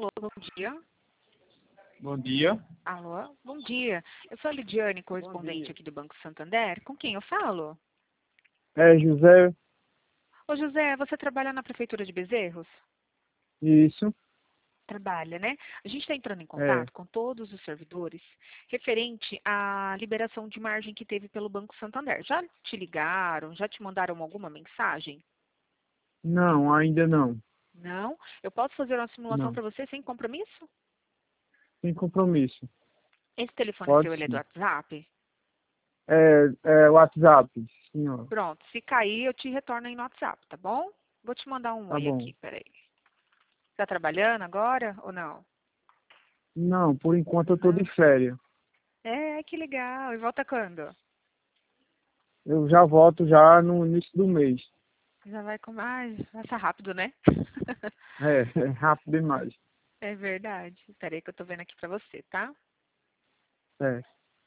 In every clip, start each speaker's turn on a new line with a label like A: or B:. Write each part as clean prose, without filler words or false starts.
A: Alô, bom dia.
B: Bom dia.
A: Alô, bom dia. Eu sou a Lidiane, correspondente aqui do Banco Santander. Com quem eu falo?
B: É José.
A: Ô, José, você trabalha na Prefeitura de Bezerros?
B: Isso.
A: Trabalha, né? A gente está entrando em
B: É.
A: contato com todos os servidores referente à liberação de margem que teve pelo Banco Santander. Já te ligaram? Já te mandaram alguma mensagem?
B: Não, ainda não.
A: Não? Eu posso fazer uma simulação
B: Não.
A: para você sem compromisso?
B: Sem compromisso.
A: Esse telefone
B: Pode
A: seu, ele é do
B: sim.
A: WhatsApp?
B: É WhatsApp, senhor.
A: Pronto, se cair eu te retorno aí no WhatsApp, tá bom? Vou te mandar um
B: Tá
A: oi
B: bom.
A: aqui, peraí. Tá trabalhando agora ou não?
B: Não, por enquanto eu tô de
A: Não?
B: férias.
A: Que legal. E volta quando?
B: Eu já volto já no início do mês.
A: Já vai com mais. Passa rápido, né?
B: É rápido demais.
A: É verdade. Espera aí que eu tô vendo aqui pra você, tá?
B: É.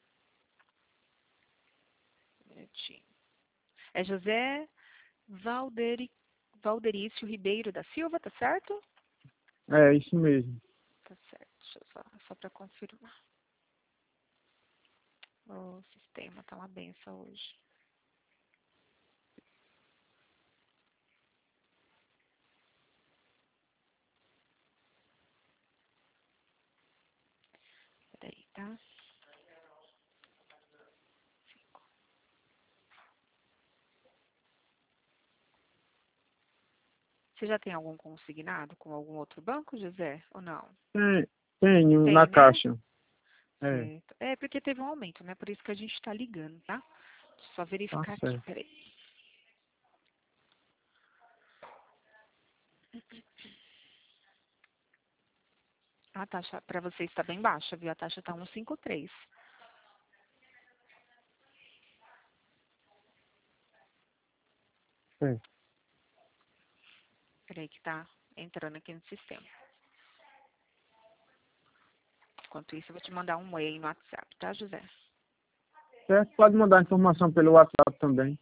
A: Um minutinho. É José Valderício Ribeiro da Silva, tá certo?
B: É isso mesmo.
A: Tá certo. Deixa eu só pra confirmar. O sistema tá uma benção hoje. Peraí, tá? Você já tem algum consignado com algum outro banco, José? Ou não?
B: Tenho na
A: Tem, né?
B: caixa. É.
A: Certo. É porque teve um aumento, né? Por isso que a gente tá ligando, tá? Deixa eu só
B: Tá
A: verificar aqui,
B: certo.
A: peraí. A taxa para você está bem baixa, viu? A taxa tá 1,53.
B: É.
A: Peraí que tá entrando aqui no sistema. Enquanto isso, eu vou te mandar um oi aí no WhatsApp, tá, José?
B: Certo? Pode mandar informação pelo WhatsApp também.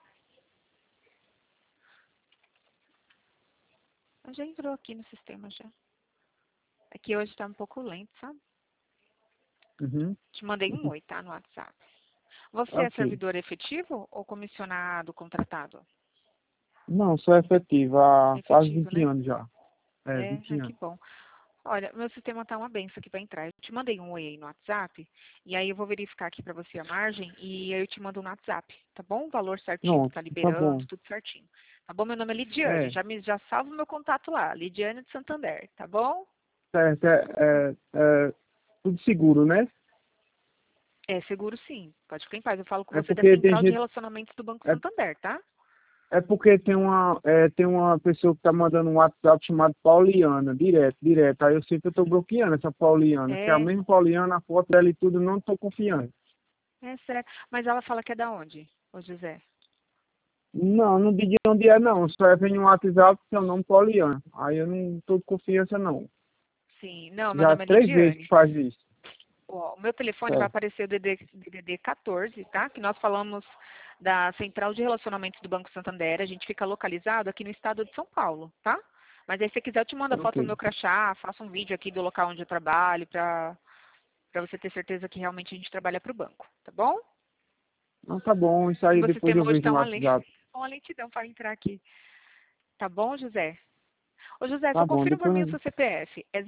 A: Já entrou aqui no sistema já. Aqui hoje tá um pouco lento, sabe?
B: Uhum.
A: Te mandei um oi, tá, no WhatsApp. Você é
B: Ok.
A: servidor efetivo ou comissionado, contratado?
B: Não, sou efetivo há quase
A: Efetivo,
B: 20
A: né?
B: anos já. É,
A: É,
B: 20
A: que
B: anos.
A: bom. Olha, meu sistema tá uma benção aqui para entrar. Eu te mandei um oi aí no WhatsApp, e aí eu vou verificar aqui para você a margem, e aí eu te mando no WhatsApp, tá bom? O valor certinho que
B: Pronto,
A: tá
B: tá
A: liberando,
B: bom.
A: tudo certinho. Tá bom? Meu nome é Lidiane,
B: É,
A: já salvo meu contato lá, Lidiane de Santander, tá bom?
B: certo. É tudo seguro, né?
A: É seguro sim, pode ficar em paz. Eu falo com
B: É
A: você da
B: porque tem
A: Central de
B: gente.
A: Relacionamentos do Banco
B: É,
A: Santander, tá?
B: é porque tem uma pessoa que tá mandando um WhatsApp chamado Pauliana, direto, direto. Aí eu sempre tô bloqueando essa Pauliana. Se é a
A: É,
B: mesma Pauliana, a foto dela e tudo, não tô confiando.
A: é sério. Mas ela fala que é da onde, ô José?
B: Não, não digo de onde é, não. Só vem um WhatsApp que é o nome Pauliana. Aí eu não tô com confiança, não.
A: Sim, não, meu
B: Já
A: nome é
B: 3 vezes que
A: Lidiane.
B: faz isso.
A: Ó, o meu telefone vai
B: Certo.
A: aparecer o DDD 14, tá? Que nós falamos da Central de Relacionamentos do Banco Santander. A gente fica localizado aqui no estado de São Paulo, tá? Mas aí se você quiser, eu te mando a foto do
B: Ok.
A: meu crachá, faço um vídeo aqui do local onde eu trabalho pra você ter certeza que realmente a gente trabalha pro banco, tá bom?
B: Então tá bom, isso
A: O
B: aí
A: meu
B: depois
A: sistema
B: eu
A: hoje
B: vejo
A: tá
B: no WhatsApp.
A: uma lentidão para entrar aqui. Tá bom, José? Ô, José, só
B: Tá bom,
A: confirma para mim o
B: depois.
A: seu CPF. É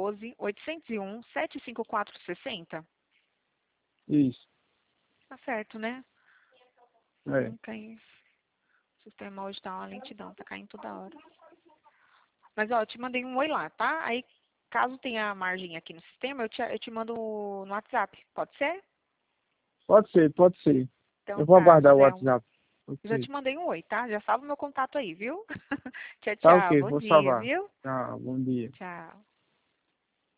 A: 012-801-75460?
B: Isso.
A: Tá certo, né?
B: É.
A: Não tem. O sistema hoje tá uma lentidão, tá caindo toda hora. Mas, ó, eu te mandei um oi lá, tá? Aí, caso tenha margem aqui no sistema, eu te mando no WhatsApp. Pode ser?
B: Pode ser, pode ser.
A: Então
B: Eu vou
A: tá,
B: aguardar o
A: José.
B: WhatsApp.
A: Eu já
B: Ok.
A: te mandei um oi, tá? Já salva meu contato aí, viu? Tchau,
B: Tá
A: tchau.
B: ok,
A: Bom
B: vou
A: dia,
B: salvar.
A: viu?
B: Tá, bom dia.
A: Tchau.